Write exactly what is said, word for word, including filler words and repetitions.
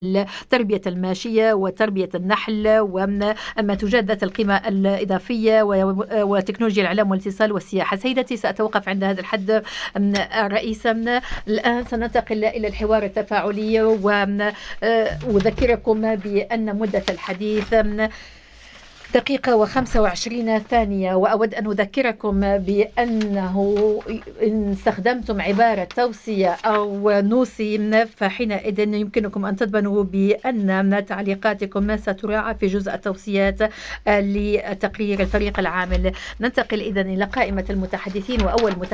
تربية الماشية وتربية النحل، وأما تجاد ذات القيمة الإضافية وتكنولوجيا الإعلام والاتصال والسياحة. سيدتي سأتوقف عند هذا الحد رئيسا. الآن سننتقل إلى الحوار التفاعلي، وأذكركم بأن مدة الحديث دقيقة وخمسة وعشرين ثانية، وأود أن أذكركم بأنه إن استخدمتم عبارة توصية أو نوصي فحينئذ يمكنكم أن تضمنوا بأن تعليقاتكم ستراعى في جزء التوصيات لتقرير الفريق العامل. ننتقل إذن إلى قائمة المتحدثين، وأول متحدث